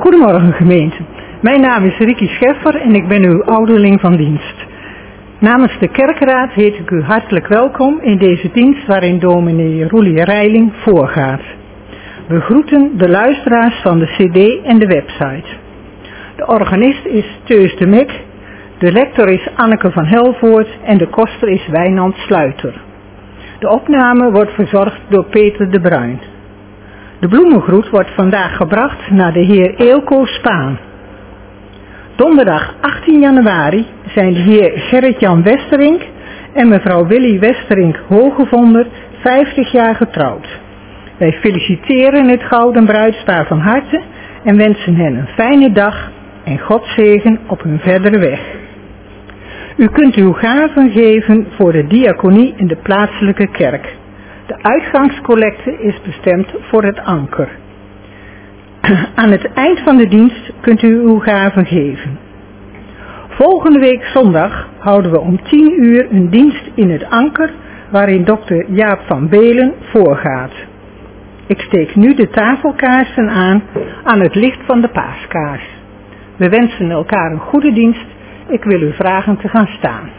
Goedemorgen gemeente. Mijn naam is Ricky Scheffer en ik ben uw ouderling van dienst. Namens de kerkraad heet ik u hartelijk welkom in deze dienst waarin dominee Roelie Reiling voorgaat. We groeten de luisteraars van de cd en de website. De organist is Teus de Mek, de lector is Anneke van Helvoort en de koster is Wijnand Sluiter. De opname wordt verzorgd door Peter de Bruin. De bloemengroet wordt vandaag gebracht naar de heer Eelco Spaan. Donderdag 18 januari zijn de heer Gerrit-Jan Westerink en mevrouw Willy Westerink Hogevonder 50 jaar getrouwd. Wij feliciteren het gouden bruidspaar van harte en wensen hen een fijne dag en Gods zegen op hun verdere weg. U kunt uw gaven geven voor de diaconie in de plaatselijke kerk. De uitgangscollecte is bestemd voor het anker. Aan het eind van de dienst kunt u uw gaven geven. Volgende week zondag houden we om 10 uur een dienst in het anker waarin dokter Jaap van Belen voorgaat. Ik steek nu de tafelkaarsen aan het licht van de paaskaars. We wensen elkaar een goede dienst. Ik wil u vragen te gaan staan.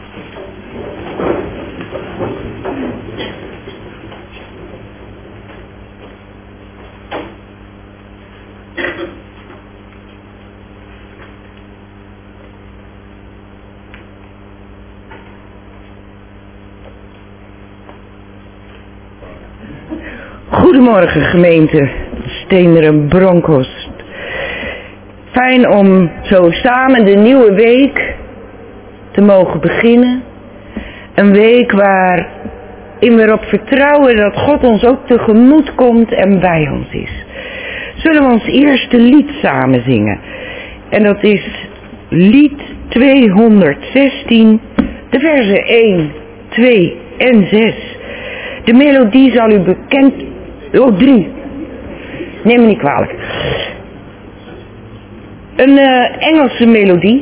Goedemorgen gemeente Steenderen Bronkhorst. Fijn om zo samen de nieuwe week te mogen beginnen. Een week waarin we erop vertrouwen dat God ons ook tegemoet komt en bij ons is. Zullen we ons eerste lied samen zingen. En dat is lied 216, de versen 1, 2 en 6. De melodie zal u bekend... 3. Neem me niet kwalijk. Een Engelse melodie.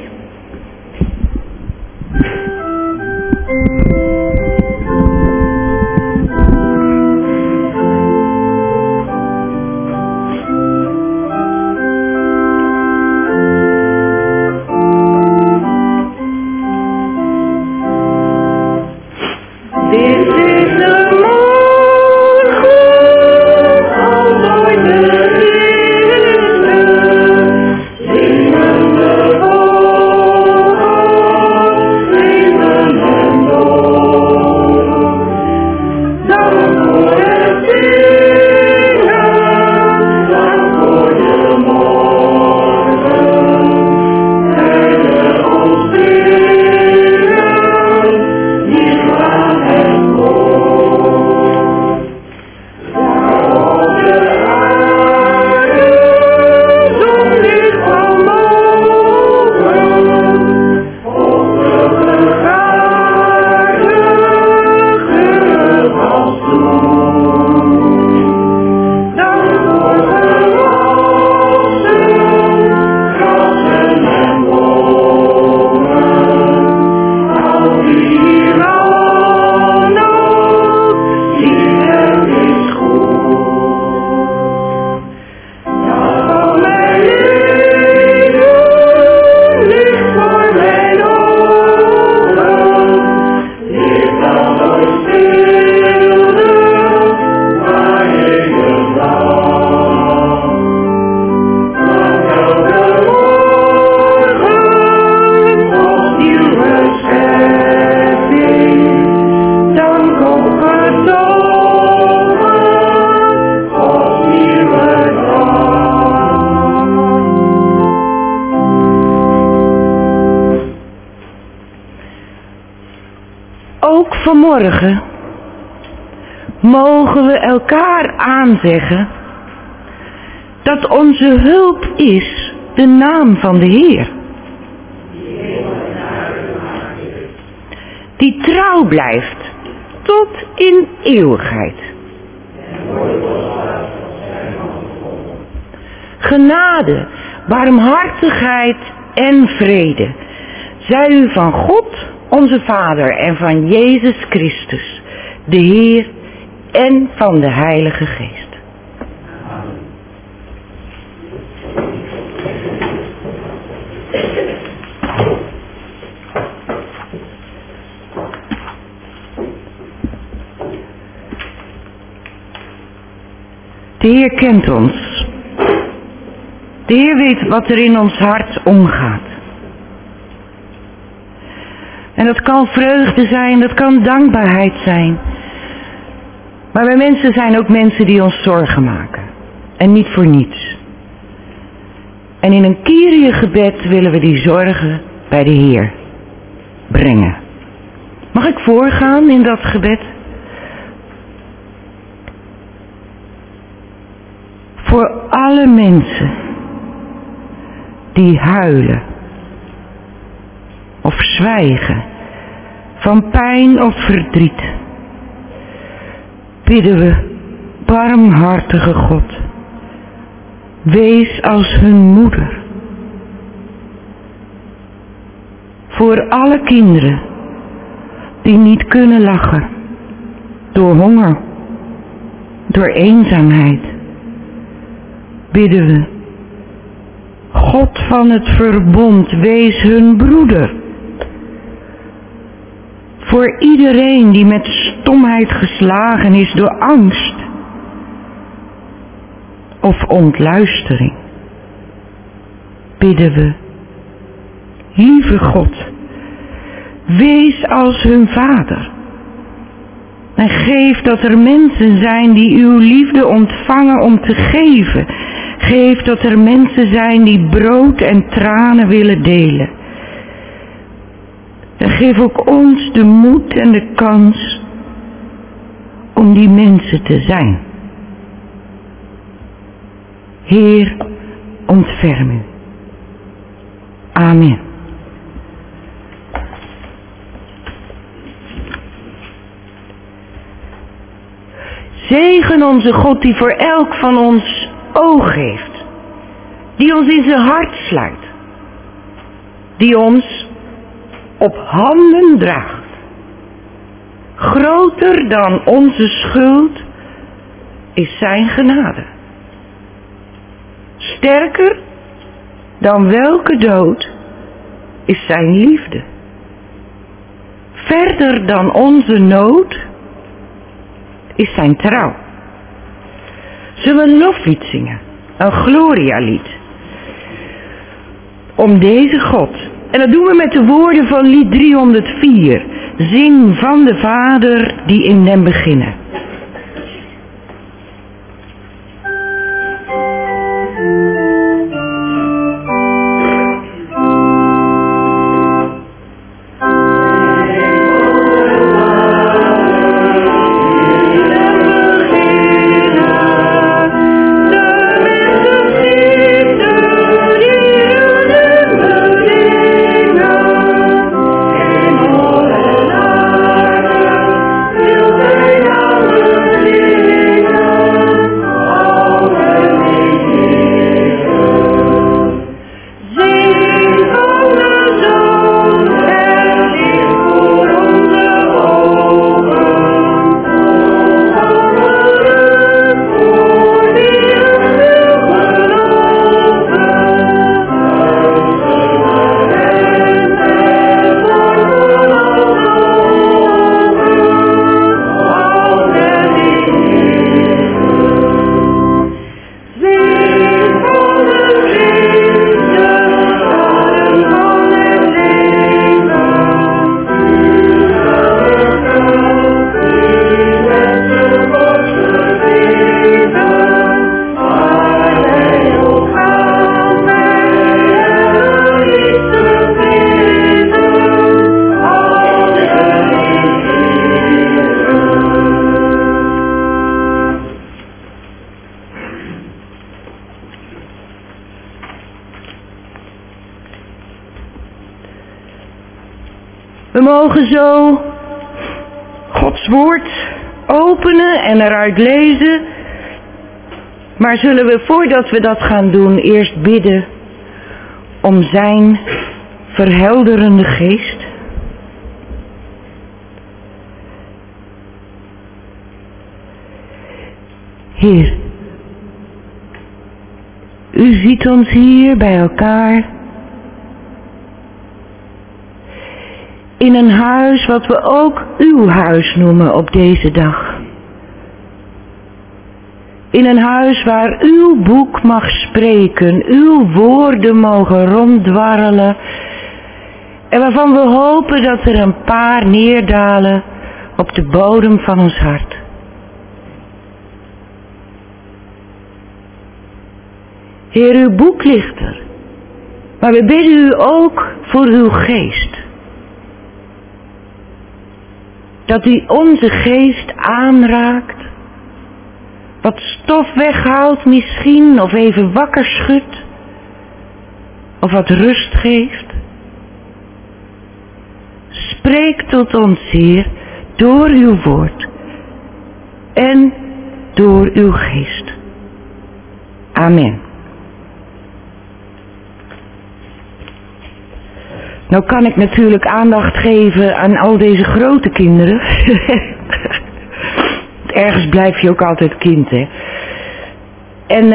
Vanmorgen mogen we elkaar aanzeggen dat onze hulp is de naam van de Heer. Die trouw blijft tot in eeuwigheid. Genade, barmhartigheid en vrede zij u van God, onze Vader, en van Jezus Christus, de Heer, en van de Heilige Geest. De Heer kent ons. De Heer weet wat er in ons hart omgaat. En dat kan vreugde zijn, dat kan dankbaarheid zijn. Maar wij mensen zijn ook mensen die ons zorgen maken. En niet voor niets. En in een Kyrie-gebed willen we die zorgen bij de Heer brengen. Mag ik voorgaan in dat gebed? Voor alle mensen die huilen of zwijgen van pijn of verdriet, bidden we, barmhartige God, wees als hun moeder. Voor alle kinderen die niet kunnen lachen, door honger, door eenzaamheid, bidden we, God van het verbond, wees hun broeder. Voor iedereen die met stomheid geslagen is door angst of ontluistering, bidden we, lieve God, wees als hun vader. En geef dat er mensen zijn die uw liefde ontvangen om te geven. Geef dat er mensen zijn die brood en tranen willen delen. En geef ook ons de moed en de kans om die mensen te zijn. Heer, ontferm u. Amen. Zegen onze God die voor elk van ons oog heeft. Die ons in zijn hart sluit. Die ons op handen draagt. Groter dan onze schuld is zijn genade. Sterker dan welke dood is zijn liefde. Verder dan onze nood is zijn trouw. Zullen we een loflied zingen? Een glorialied. Om deze God. En dat doen we met de woorden van lied 304. Zing van de Vader die in den beginnen. We mogen zo Gods woord openen en eruit lezen. Maar zullen we voordat we dat gaan doen eerst bidden om zijn verhelderende geest? Heer, u ziet ons hier bij elkaar in een huis wat we ook uw huis noemen op deze dag. In een huis waar uw boek mag spreken, uw woorden mogen ronddwarrelen. En waarvan we hopen dat er een paar neerdalen op de bodem van ons hart. Heer, uw boek ligt er. Maar we bidden u ook voor uw geest. Dat u onze geest aanraakt. Wat stof weghaalt misschien, of even wakker schudt. Of wat rust geeft. Spreek tot ons, Heer, door uw woord. En door uw geest. Amen. Nou kan ik natuurlijk aandacht geven aan al deze grote kinderen. Ergens blijf je ook altijd kind, hè. En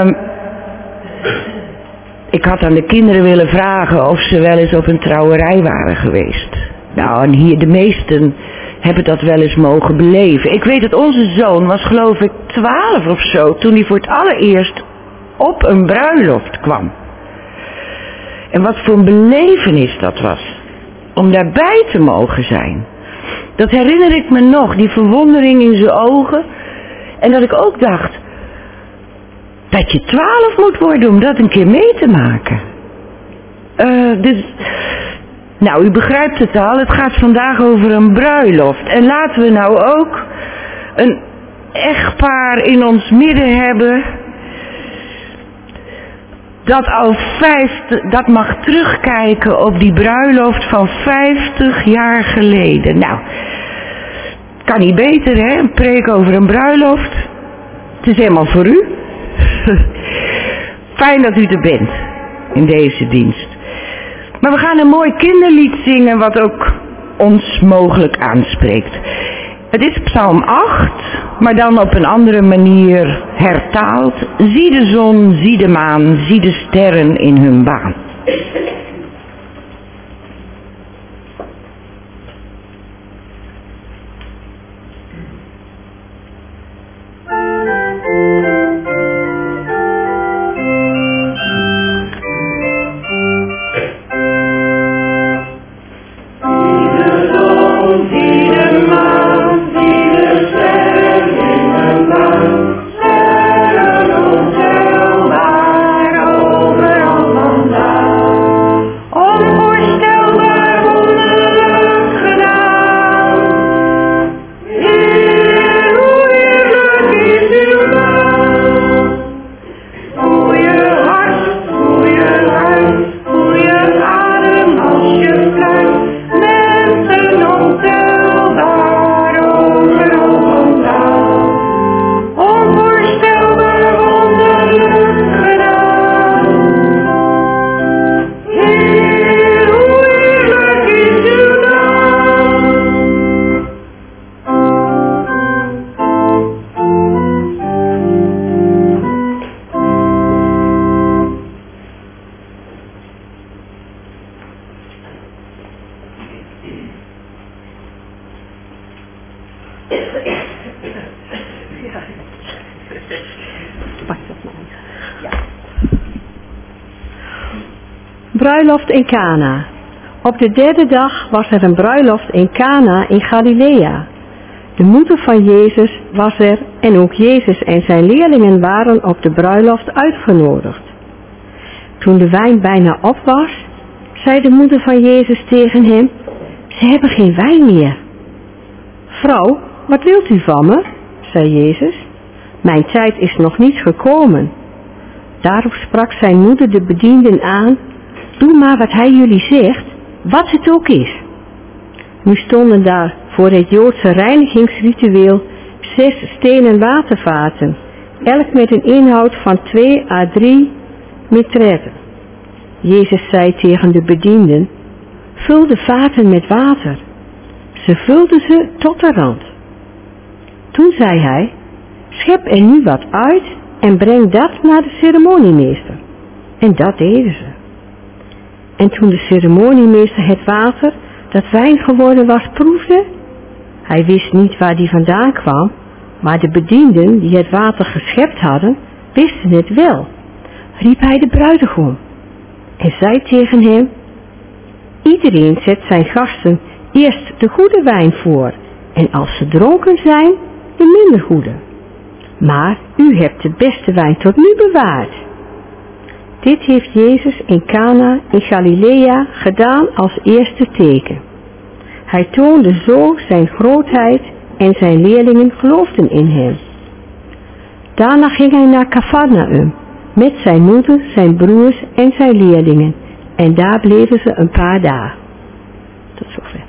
ik had aan de kinderen willen vragen of ze wel eens op een trouwerij waren geweest. Nou, en hier de meesten hebben dat wel eens mogen beleven. Ik weet dat onze zoon was geloof ik 12 of zo, toen hij voor het allereerst op een bruiloft kwam. En wat voor een belevenis dat was, om daarbij te mogen zijn. Dat herinner ik me nog, die verwondering in zijn ogen. En dat ik ook dacht, dat je 12 moet worden om dat een keer mee te maken. Dus, nou, u begrijpt het al, het gaat vandaag over een bruiloft. En laten we nou ook een echtpaar in ons midden hebben dat mag terugkijken op die bruiloft van 50 jaar geleden. Nou, kan niet beter, hè? Een preek over een bruiloft. Het is helemaal voor u. Fijn dat u er bent in deze dienst. Maar we gaan een mooi kinderlied zingen wat ook ons mogelijk aanspreekt. Het is Psalm 8, maar dan op een andere manier hertaald. Zie de zon, zie de maan, zie de sterren in hun baan. Bruiloft in Cana. Op de derde dag was er een bruiloft in Cana in Galilea. De moeder van Jezus was er en ook Jezus en zijn leerlingen waren op de bruiloft uitgenodigd. Toen de wijn bijna op was, zei de moeder van Jezus tegen hem: ze hebben geen wijn meer. Vrouw, wat wilt u van me? Zei Jezus. Mijn tijd is nog niet gekomen. Daarop sprak zijn moeder de bedienden aan: doe maar wat hij jullie zegt, wat het ook is. Nu stonden daar voor het Joodse reinigingsritueel 6 stenen watervaten, elk met een inhoud van 2 à 3 metretten. Jezus zei tegen de bedienden: vul de vaten met water. Ze vulden ze tot de rand. Toen zei hij: schep er nu wat uit en breng dat naar de ceremoniemeester. En dat deden ze. En toen de ceremoniemeester het water, dat wijn geworden was, proefde, hij wist niet waar die vandaan kwam, Maar de bedienden die het water geschept hadden, wisten het wel. Riep hij de bruidegom en zei tegen hem: iedereen zet zijn gasten eerst de goede wijn voor, en als ze dronken zijn, de minder goede. Maar u hebt de beste wijn tot nu bewaard. Dit heeft Jezus in Cana in Galilea gedaan als eerste teken. Hij toonde zo zijn grootheid en zijn leerlingen geloofden in hem. Daarna ging hij naar Cafarnaum met zijn moeder, zijn broers en zijn leerlingen. En daar bleven ze een paar dagen. Tot zover.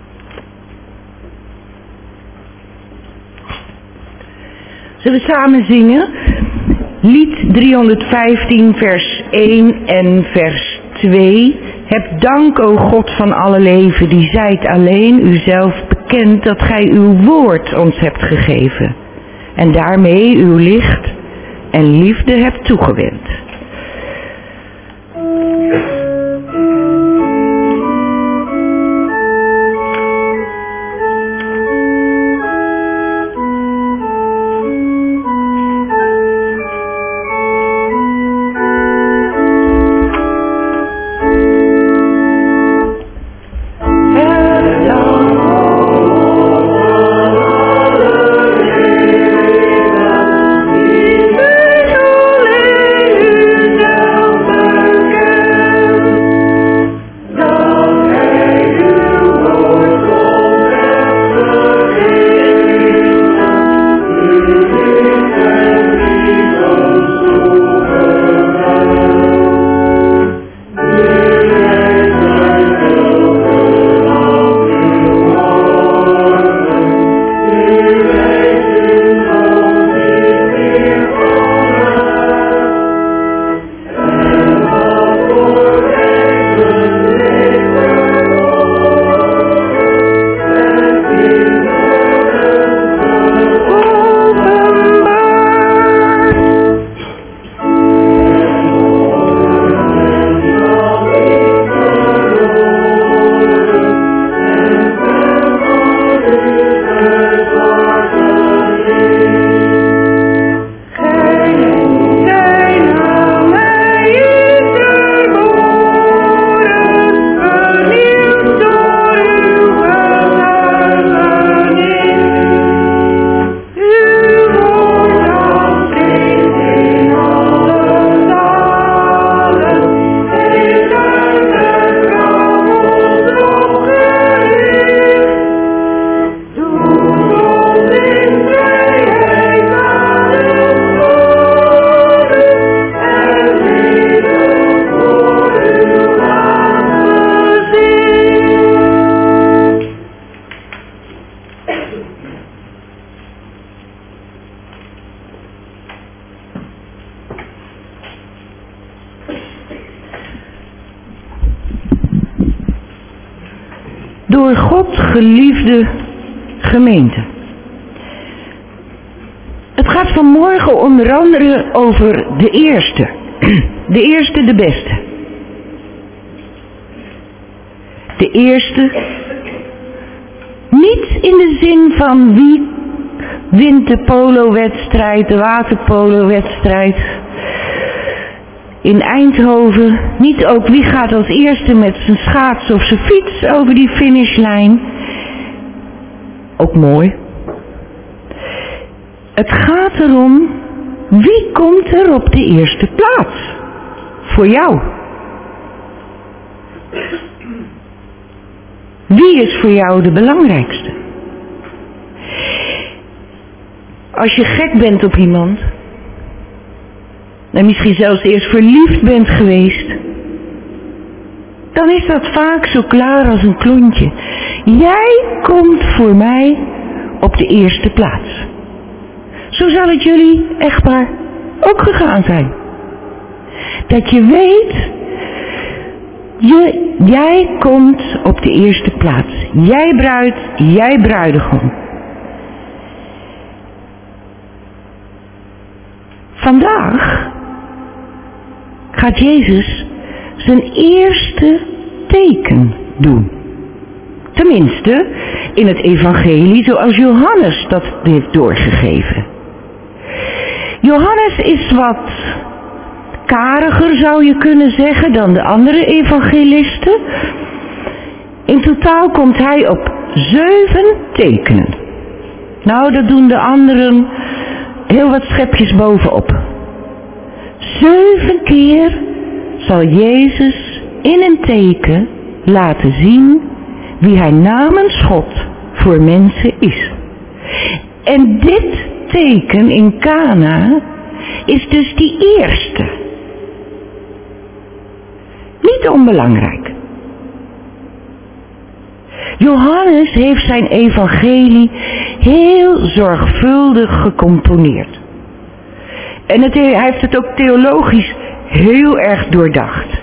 Zullen we samen zingen? Lied 315 vers 1 en vers 2. Heb dank, o God van alle leven, die zijt alleen uzelf bekend dat gij uw woord ons hebt gegeven. En daarmee uw licht en liefde hebt toegewend. Door God geliefde gemeente. Het gaat vanmorgen onder andere over de eerste. De eerste, de beste. De eerste, niet in de zin van wie wint de polowedstrijd, de waterpolowedstrijd in Eindhoven. Niet ook wie gaat als eerste met zijn schaats of zijn fiets over die finishlijn. Ook mooi. Het gaat erom, wie komt er op de eerste plaats? Voor jou. Wie is voor jou de belangrijkste? Als je gek bent op iemand, en misschien zelfs eerst verliefd bent geweest, dan is dat vaak zo klaar als een klontje. Jij komt voor mij op de eerste plaats. Zo zal het jullie echtpaar ook gegaan zijn. Dat je weet, jij komt op de eerste plaats. Jij bruid, jij bruidegom. Vandaag gaat Jezus zijn eerste teken doen. Tenminste, in het evangelie zoals Johannes dat heeft doorgegeven. Johannes is wat kariger, zou je kunnen zeggen, dan de andere evangelisten. In totaal komt hij op 7 tekenen. Nou, dat doen de anderen heel wat schepjes bovenop. 7 keer zal Jezus in een teken laten zien wie hij namens God voor mensen is. En dit teken in Kana is dus die eerste. Niet onbelangrijk. Johannes heeft zijn evangelie heel zorgvuldig gecomponeerd. En hij heeft het ook theologisch heel erg doordacht.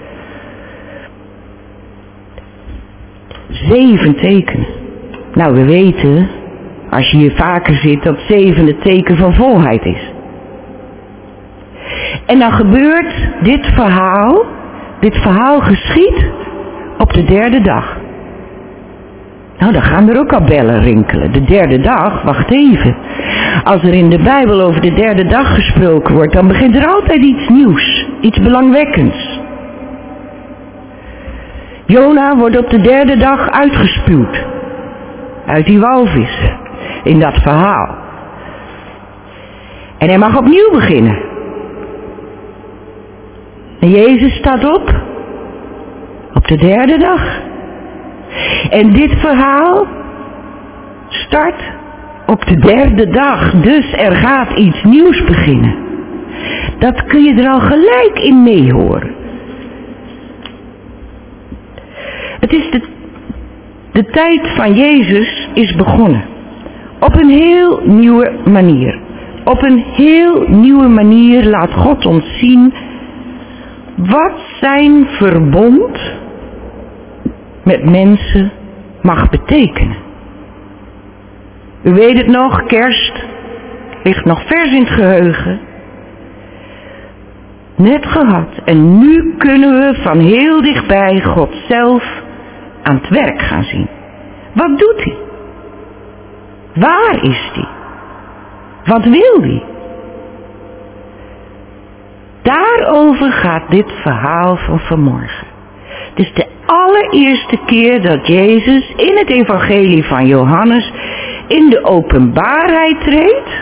7 tekenen. Nou, we weten, als je hier vaker zit, dat 7 het teken van volheid is. En dan gebeurt dit verhaal geschiet op de 3e dag. Nou, dan gaan er ook al bellen rinkelen. De 3e dag, wacht even. Als er in de Bijbel over de 3e dag gesproken wordt, dan begint er altijd iets nieuws, iets belangwekkends. Jona wordt op de 3e dag uitgespuwd. Uit die walvis. In dat verhaal. En hij mag opnieuw beginnen. En Jezus staat op. Op de 3e dag. En dit verhaal start op de 3e dag. Dus er gaat iets nieuws beginnen. Dat kun je er al gelijk in meehoren. Het is de tijd van Jezus is begonnen. Op een heel nieuwe manier. Op een heel nieuwe manier laat God ons zien wat zijn verbond met mensen mag betekenen. U weet het nog, kerst ligt nog vers in het geheugen. Net gehad. En nu kunnen we van heel dichtbij God zelf aan het werk gaan zien. Wat doet hij? Waar is hij? Wat wil hij? Daarover gaat dit verhaal van vanmorgen. Het is de allereerste keer dat Jezus in het evangelie van Johannes in de openbaarheid treedt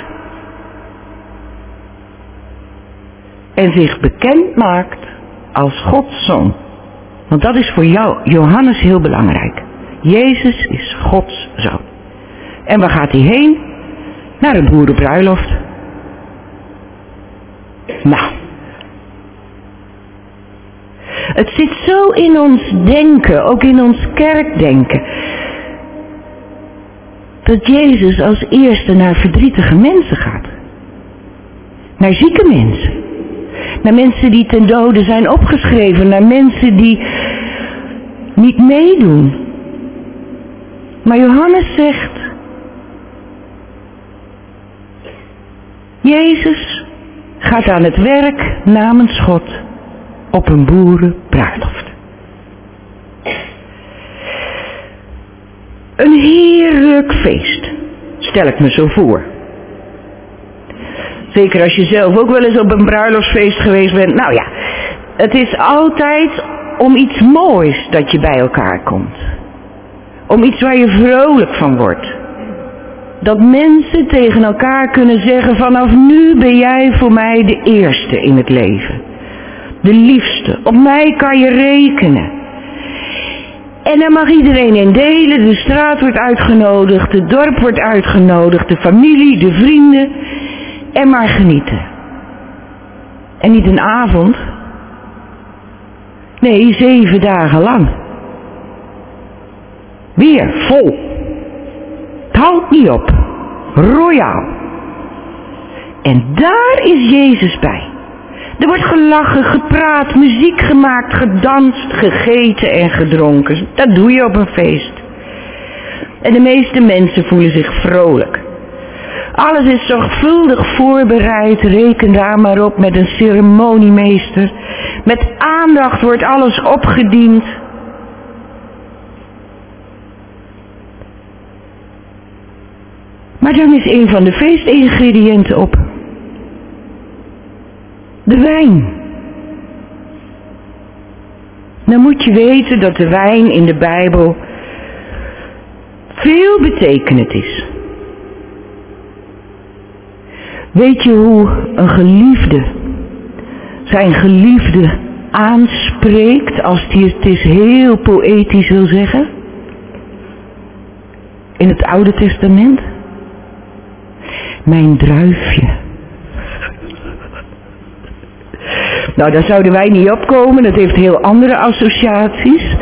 en zich bekend maakt als Gods zoon. Want dat is voor jou, Johannes, heel belangrijk. Jezus is Gods zoon. En waar gaat hij heen? Naar een boerenbruiloft. Nou. Het zit zo in ons denken, ook in ons kerkdenken, dat Jezus als eerste naar verdrietige mensen gaat. Naar zieke mensen. Naar mensen die ten dode zijn opgeschreven. Naar mensen die niet meedoen. Maar Johannes zegt, Jezus gaat aan het werk namens God op een boerenbruiloft. Een heerlijk feest, stel ik me zo voor. Zeker als je zelf ook wel eens op een bruiloftsfeest geweest bent. Nou ja, het is altijd om iets moois dat je bij elkaar komt. Om iets waar je vrolijk van wordt. Dat mensen tegen elkaar kunnen zeggen, vanaf nu ben jij voor mij de eerste in het leven. De liefste. Op mij kan je rekenen. En daar mag iedereen in delen. De straat wordt uitgenodigd. Het dorp wordt uitgenodigd. De familie, de vrienden. En maar genieten. En niet een avond. Nee, 7 dagen lang. Weer vol. Het houdt niet op. Royaal. En daar is Jezus bij. Er wordt gelachen, gepraat, muziek gemaakt, gedanst, gegeten en gedronken. Dat doe je op een feest. En de meeste mensen voelen zich vrolijk. Alles is zorgvuldig voorbereid, reken daar maar op met een ceremoniemeester. Met aandacht wordt alles opgediend. Maar dan is een van de feestingrediënten op. De wijn. Dan moet je weten dat de wijn in de Bijbel veel betekenend is. Weet je hoe een geliefde zijn geliefde aanspreekt als hij het is heel poëtisch wil zeggen? In het Oude Testament? Mijn druifje. Nou, daar zouden wij niet opkomen, dat heeft heel andere associaties.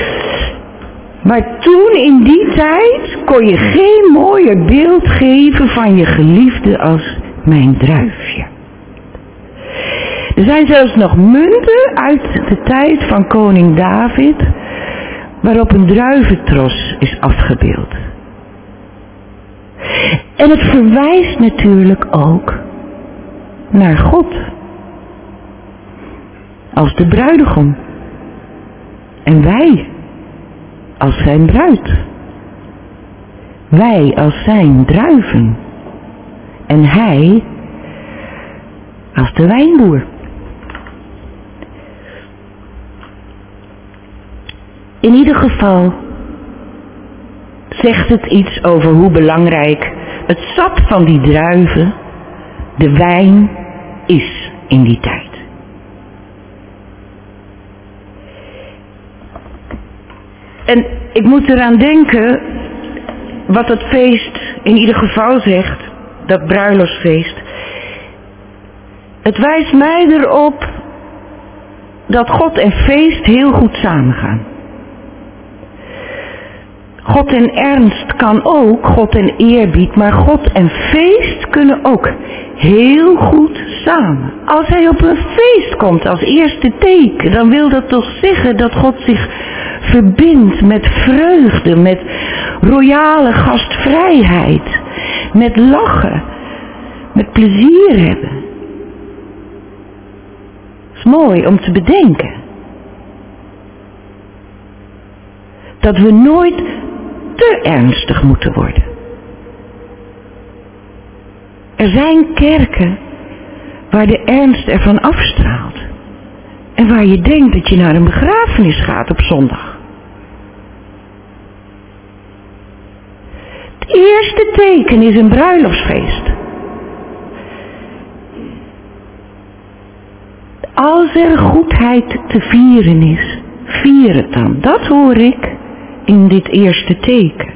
Maar toen in die tijd kon je geen mooier beeld geven van je geliefde als mijn druifje. Er zijn zelfs nog munten uit de tijd van koning David waarop een druiventros is afgebeeld. En het verwijst natuurlijk ook naar God als de bruidegom en wij als zijn bruid. Wij als zijn druiven en hij als de wijnboer. In ieder geval zegt het iets over hoe belangrijk het sap van die druiven, de wijn, is in die tijd. En ik moet eraan denken wat het feest in ieder geval zegt, dat bruiloftsfeest. Het wijst mij erop dat God en feest heel goed samengaan. God en ernst kan ook, God en eerbied, maar God en feest kunnen ook heel goed samen. Als hij op een feest komt als eerste teken, dan wil dat toch zeggen dat God zich verbindt met vreugde, met royale gastvrijheid, met lachen, met plezier hebben. Het is mooi om te bedenken dat we nooit te ernstig moeten worden. Er zijn kerken waar de ernst ervan afstraalt en waar je denkt dat je naar een begrafenis gaat op zondag. Het eerste teken is een bruiloftsfeest. Als er goedheid te vieren is, vier het dan. Dat hoor ik in dit eerste teken.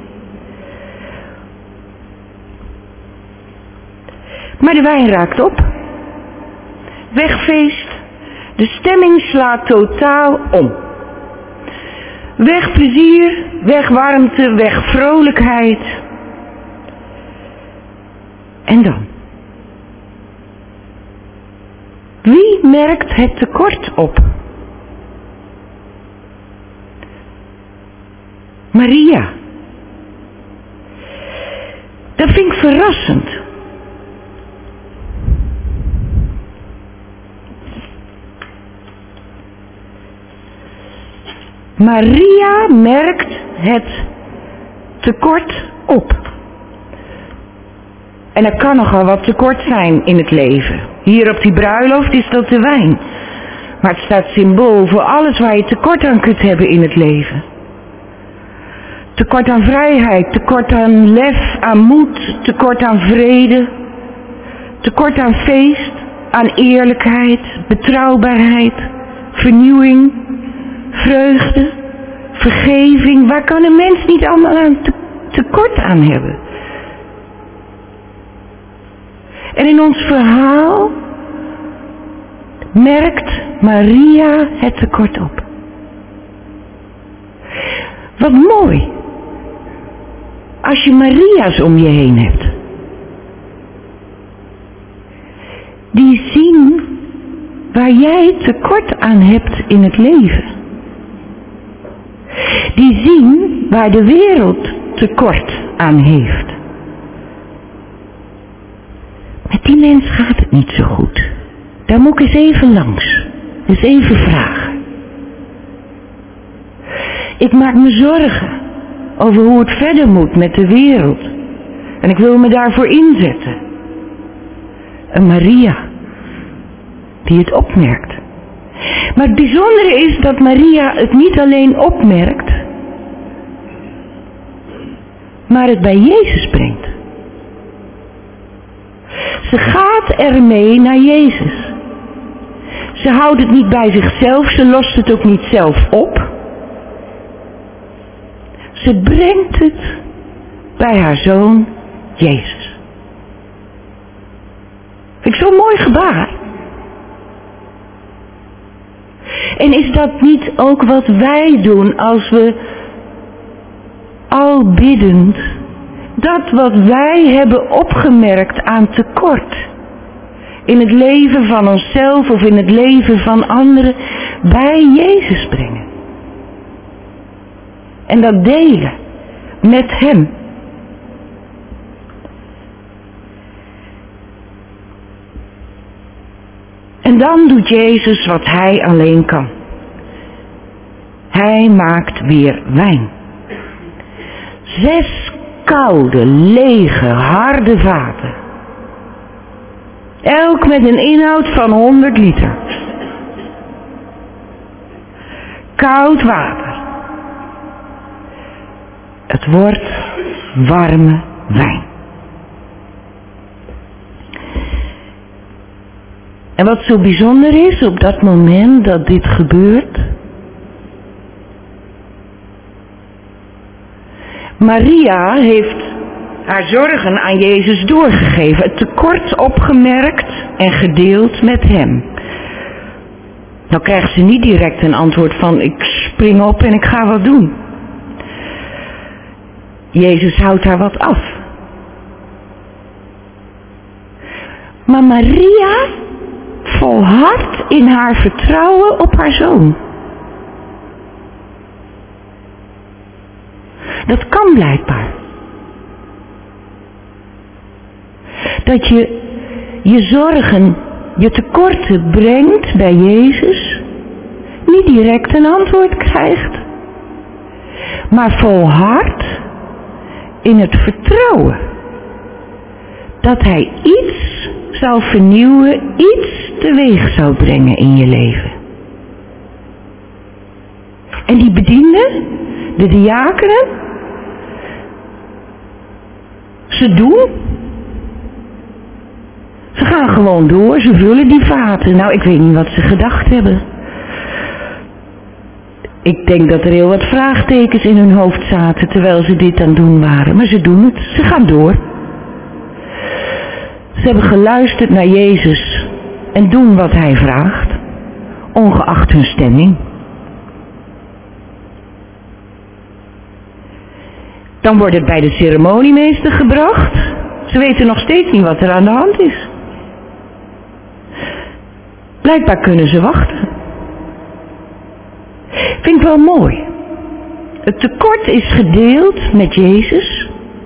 Maar de wijn raakt op. Wegfeest. De stemming slaat totaal om. Weg plezier, weg warmte, weg vrolijkheid. En dan? Wie merkt het tekort op? Maria. Dat vind ik verrassend. Maria merkt het tekort op. En er kan nogal wat tekort zijn in het leven. Hier op die bruiloft is dat de wijn. Maar het staat symbool voor alles waar je tekort aan kunt hebben in het leven. Tekort aan vrijheid, tekort aan lef, aan moed, tekort aan vrede. Tekort aan feest, aan eerlijkheid, betrouwbaarheid, vernieuwing, vreugde, vergeving. Waar kan een mens niet allemaal aan tekort aan hebben? En in ons verhaal merkt Maria het tekort op. Wat mooi. Als je Maria's om je heen hebt. Die zien waar jij tekort aan hebt in het leven. Die zien waar de wereld tekort aan heeft. Met die mens gaat het niet zo goed. Daar moet ik eens even langs. Eens even vragen. Ik maak me zorgen over hoe het verder moet met de wereld. En ik wil me daarvoor inzetten. Een Maria die het opmerkt. Maar het bijzondere is dat Maria het niet alleen opmerkt, maar het bij Jezus brengt. Ze gaat ermee naar Jezus. Ze houdt het niet bij zichzelf, ze lost het ook niet zelf op. Ze brengt het bij haar zoon Jezus. Vind ik zo'n mooi gebaar. En is dat niet ook wat wij doen als we al biddend dat wat wij hebben opgemerkt aan tekort in het leven van onszelf of in het leven van anderen bij Jezus brengen. En dat delen met Hem. En dan doet Jezus wat Hij alleen kan. Hij maakt weer wijn. 6 koude, lege, harde vaten. Elk met een inhoud van 100 liter. Koud water. Het wordt warme wijn. En wat zo bijzonder is op dat moment dat dit gebeurt. Maria heeft haar zorgen aan Jezus doorgegeven. Het tekort opgemerkt en gedeeld met Hem. Nou krijgt ze niet direct een antwoord van ik spring op en ik ga wat doen. Jezus houdt haar wat af. Maar Maria volhardt in haar vertrouwen op haar zoon. Dat kan blijkbaar. Dat je je zorgen, je tekorten brengt bij Jezus, niet direct een antwoord krijgt, maar volhardt in het vertrouwen dat Hij iets zou vernieuwen, iets teweeg zou brengen in je leven. En die bedienden, de diakenen, ze doen. Ze gaan gewoon door, ze vullen die vaten. Nou, ik weet niet wat ze gedacht hebben. Ik denk dat er heel wat vraagtekens in hun hoofd zaten terwijl ze dit aan het doen waren. Maar ze doen het, ze gaan door. Ze hebben geluisterd naar Jezus en doen wat Hij vraagt, ongeacht hun stemming. Dan wordt het bij de ceremoniemeester gebracht. Ze weten nog steeds niet wat er aan de hand is. Blijkbaar kunnen ze wachten. Vind ik wel mooi. Het tekort is gedeeld met Jezus.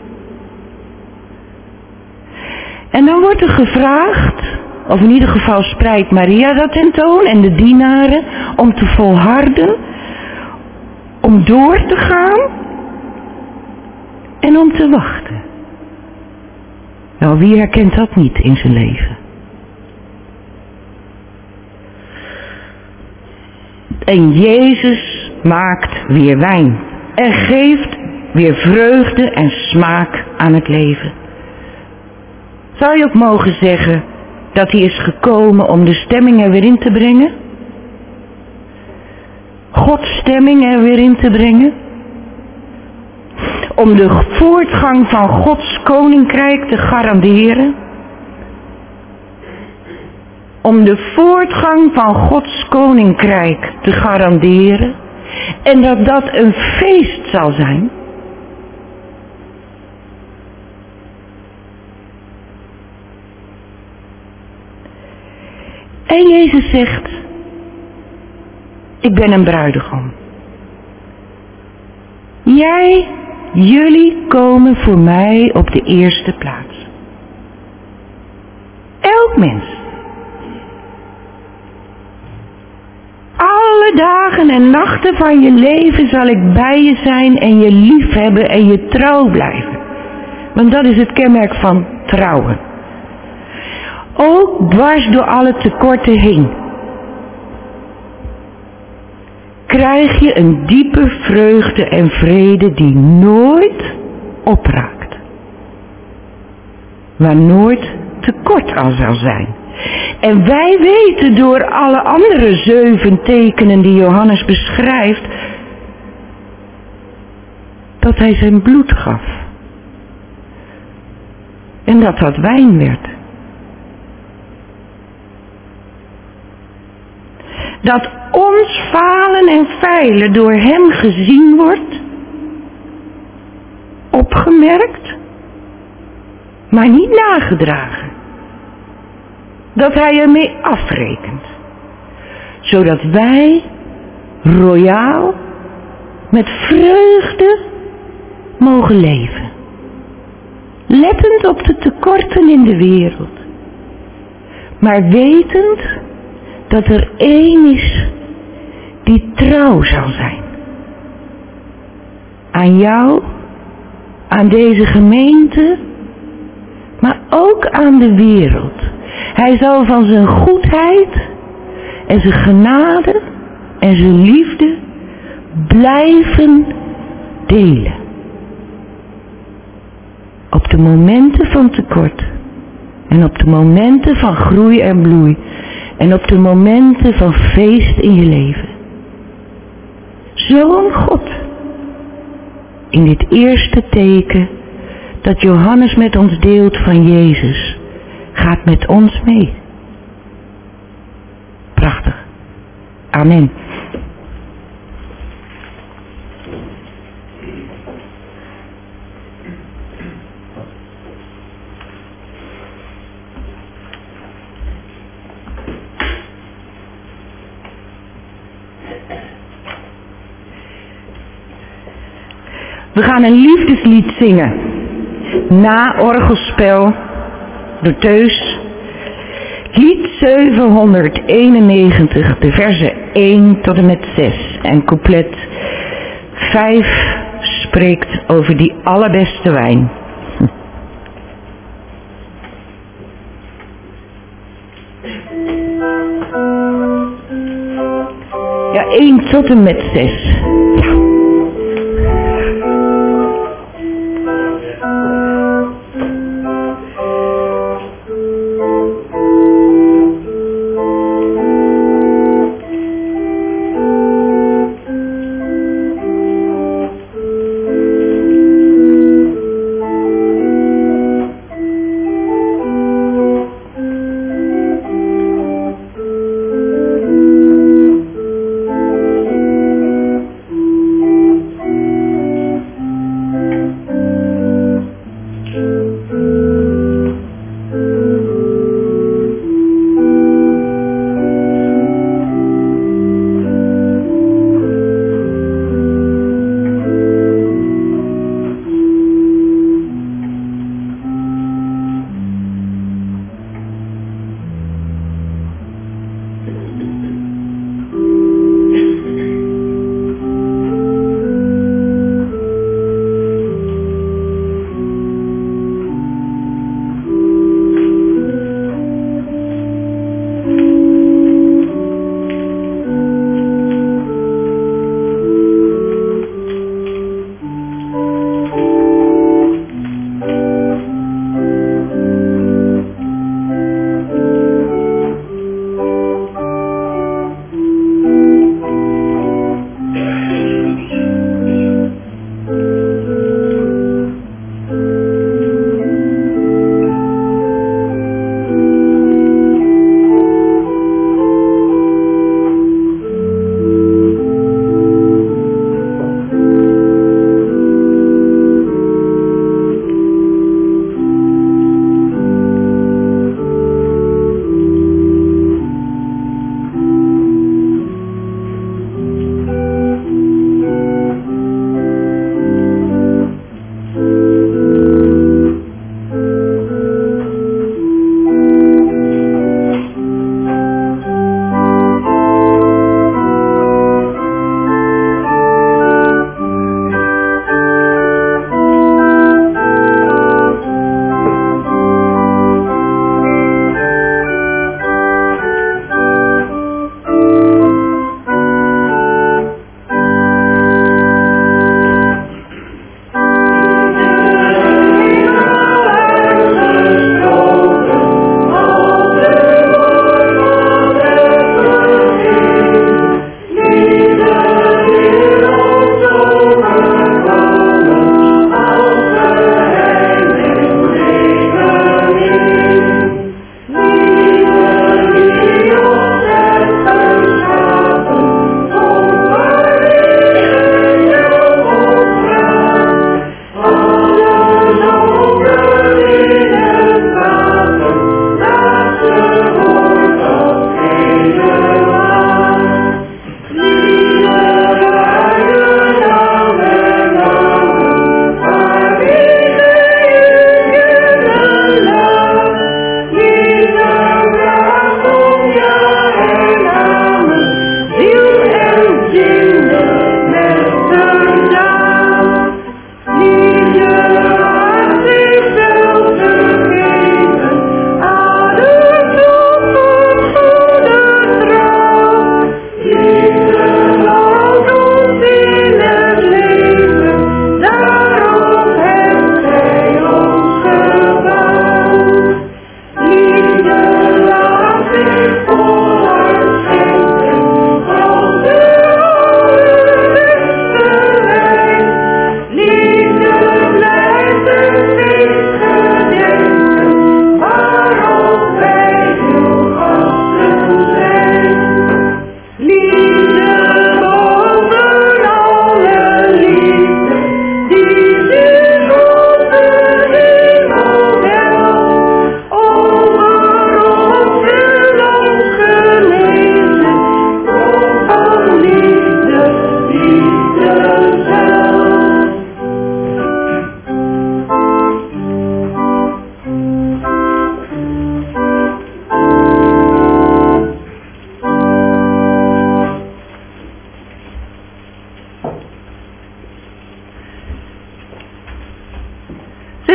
En dan wordt er gevraagd, of in ieder geval spreidt Maria dat tentoon en de dienaren, om te volharden, om door te gaan en om te wachten. Nou, wie herkent dat niet in zijn leven? En Jezus maakt weer wijn en geeft weer vreugde en smaak aan het leven. Zou je ook mogen zeggen dat Hij is gekomen om de stemming er weer in te brengen? Gods stemming er weer in te brengen? Om de voortgang van Gods koninkrijk te garanderen? Om de voortgang van Gods koninkrijk te garanderen? En dat dat een feest zal zijn? En Jezus zegt, ik ben een bruidegom. Jullie komen voor mij op de eerste plaats. Elk mens. Alle dagen en nachten van je leven zal ik bij je zijn en je lief hebben en je trouw blijven. Want dat is het kenmerk van trouwen. Ook dwars door alle tekorten heen. Krijg je een diepe vreugde en vrede die nooit opraakt. Waar nooit tekort aan zal zijn. En wij weten door alle andere 7 tekenen die Johannes beschrijft, dat hij zijn bloed gaf. En dat dat wijn werd. Dat ons falen en feilen door hem gezien wordt, opgemerkt, maar niet nagedragen. Dat hij ermee afrekent. Zodat wij royaal met vreugde mogen leven. Lettend op de tekorten in de wereld. Maar wetend dat er één is die trouw zal zijn. Aan jou, aan deze gemeente, maar ook aan de wereld. Hij zal van zijn goedheid en zijn genade en zijn liefde blijven delen. Op de momenten van tekort en op de momenten van groei en bloei en op de momenten van feest in je leven. Zo'n God in dit eerste teken dat Johannes met ons deelt van Jezus, gaat met ons mee. Prachtig. Amen. We gaan een liefdeslied zingen. Na orgelspel door Teus. Lied 791, de versen 1 tot en met 6. En couplet 5 spreekt over die allerbeste wijn. Ja, 1 tot en met 6. Ja.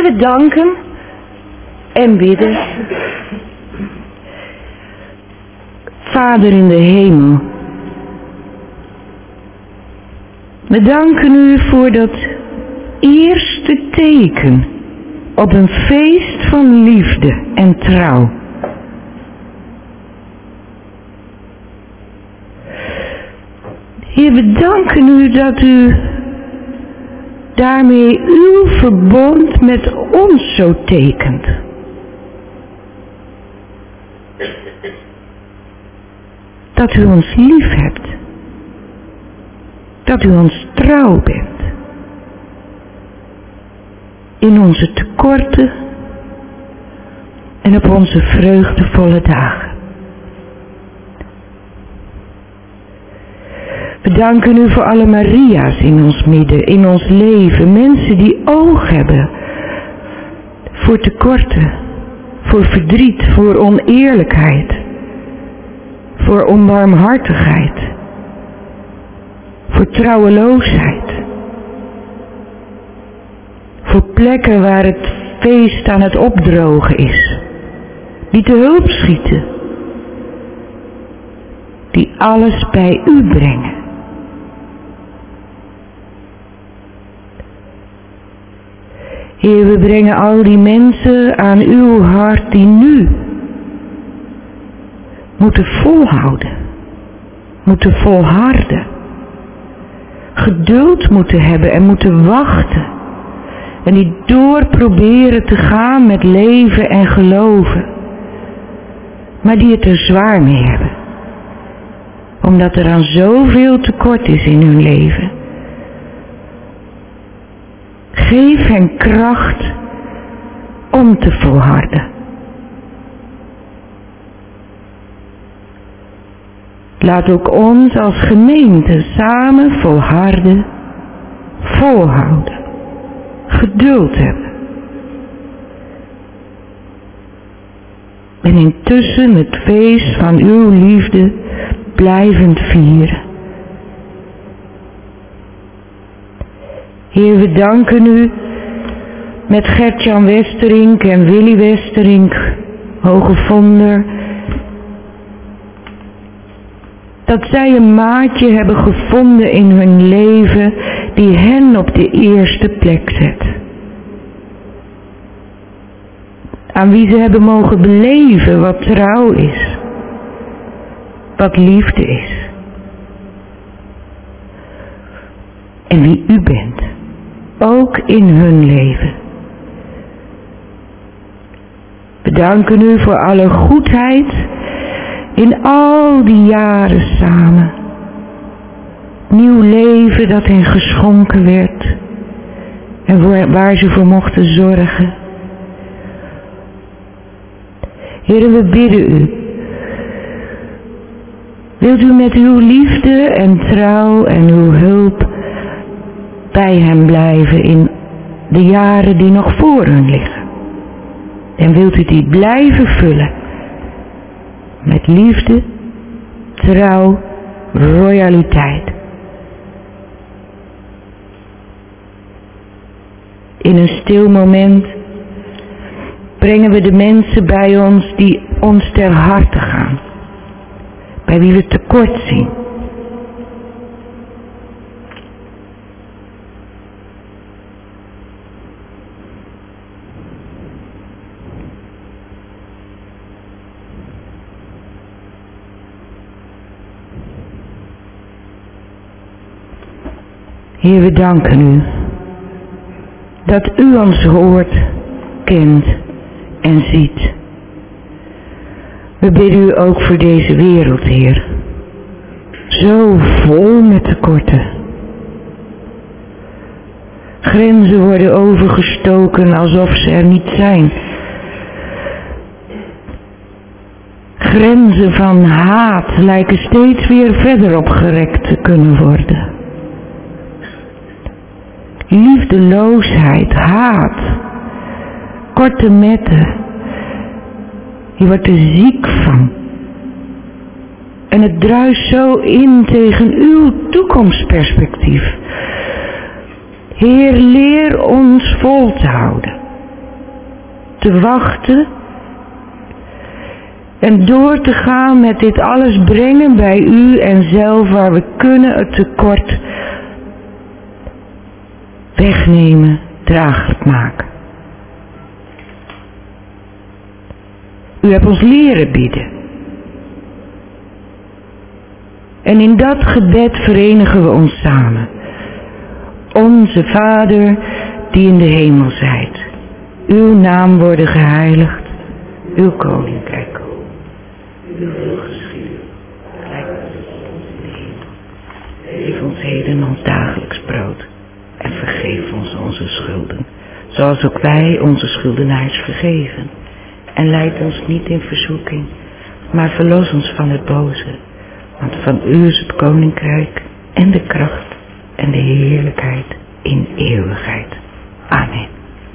Heer, we danken en bidden. Vader in de hemel, we danken u voor dat eerste teken op een feest van liefde en trouw. Heer, we danken u dat u daarmee uw verbond met ons zo tekent. Dat u ons lief hebt. Dat u ons trouw bent. In onze tekorten en op onze vreugdevolle dagen. We danken u voor alle Maria's in ons midden, in ons leven. Mensen die oog hebben voor tekorten, voor verdriet, voor oneerlijkheid, voor onbarmhartigheid, voor trouweloosheid. Voor plekken waar het feest aan het opdrogen is. Die te hulp schieten. Die alles bij u brengen. Heer, we brengen al die mensen aan uw hart die nu moeten volhouden. Moeten volharden. Geduld moeten hebben en moeten wachten. En die door proberen te gaan met leven en geloven. Maar die het er zwaar mee hebben. Omdat er aan zoveel tekort is in hun leven. Geef hen kracht om te volharden. Laat ook ons als gemeente samen volharden, volhouden. Geduld hebben. En intussen het feest van uw liefde blijvend vieren. Heer, we danken u met Gert-Jan Westerink en Willy Westerink, Hogevonder, dat zij een maatje hebben gevonden in hun leven die hen op de eerste plek zet. Aan wie ze hebben mogen beleven wat trouw is. Wat liefde is. En wie u bent. Ook in hun leven. We danken u voor alle goedheid in al die jaren samen. Nieuw leven dat hen geschonken werd. En waar ze voor mochten zorgen. Heere, we bidden u. Wilt u met uw liefde en trouw en uw hulp bij hen blijven in de jaren die nog voor hun liggen. En wilt u die blijven vullen met liefde, trouw, royaliteit. In een stil moment brengen we de mensen bij ons die ons ter harte gaan. Bij wie we tekort zien. Heer, we danken u dat u ons hoort, kent en ziet. We bidden u ook voor deze wereld, Heer. Zo vol met tekorten. Grenzen worden overgestoken alsof ze er niet zijn. Grenzen van haat lijken steeds weer verder opgerekt te kunnen worden. Liefdeloosheid, haat, korte metten. Je wordt er ziek van. En het druist zo in tegen uw toekomstperspectief. Heer, leer ons vol te houden. te wachten en door te gaan met dit alles brengen bij u en zelf waar we kunnen het tekort wegnemen, draaglijk maken. U hebt ons leren bidden. En in dat gebed verenigen we ons samen. Onze Vader die in de hemel zijt. Uw naam worden geheiligd. Uw koninkrijk komen. Uw wil geschieden. Gelijk als in de hemel. Geef ons heden ons dagelijks brood. En vergeef ons onze schulden. Zoals ook wij onze schuldenaars vergeven. En leid ons niet in verzoeking. Maar verlos ons van het boze. Want van u is het koninkrijk en de kracht en de heerlijkheid in eeuwigheid. Amen.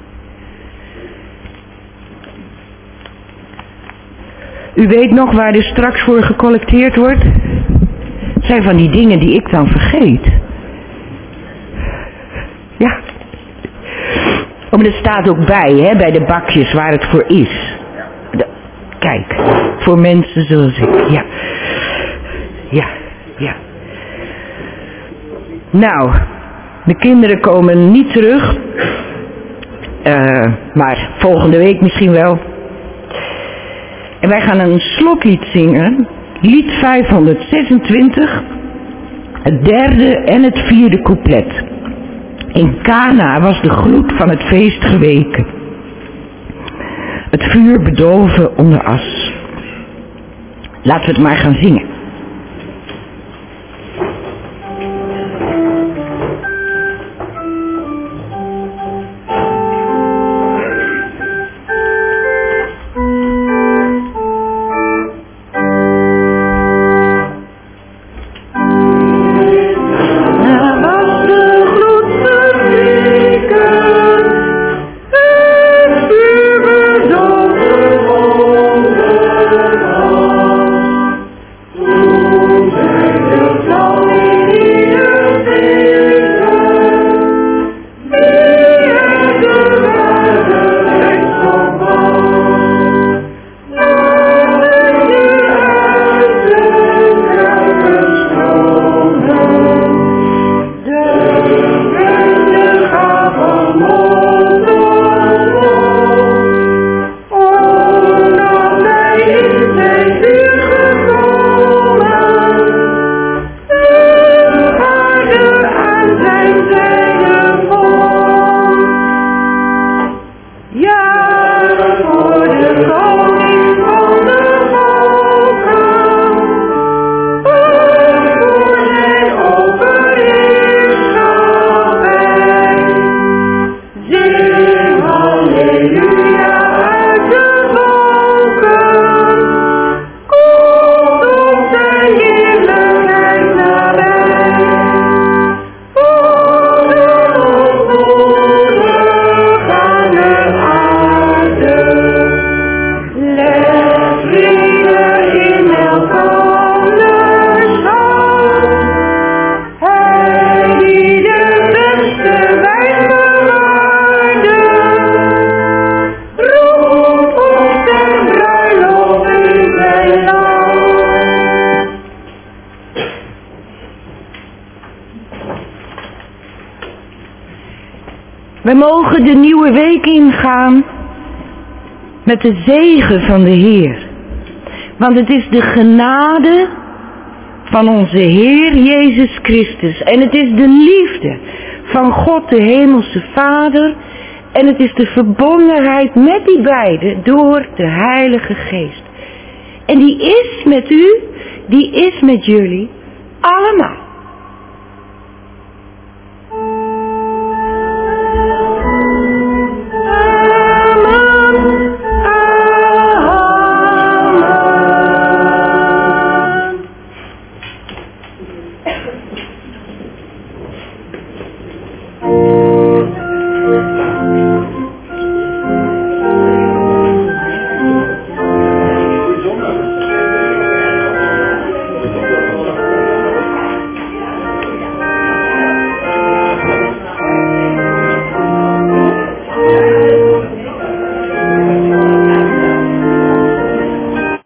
U weet nog waar er straks voor gecollecteerd wordt? Het zijn van die dingen die ik dan vergeet. Ja. Oh, maar er staat ook bij, hè, bij de bakjes waar het voor is. Kijk, voor mensen zoals ik, ja. Ja. Nou, de kinderen komen niet terug. Maar volgende week misschien wel. En wij gaan een slotlied zingen. Lied 526. Het derde en het vierde couplet. In Cana was de gloed van het feest geweken. Het vuur bedolven onder as. Laten we het maar gaan zingen. We mogen de nieuwe week ingaan met de zegen van de Heer. Want het is de genade van onze Heer Jezus Christus. En het is de liefde van God de Hemelse Vader. En het is de verbondenheid met die beiden door de Heilige Geest. En die is met u, die is met jullie allemaal.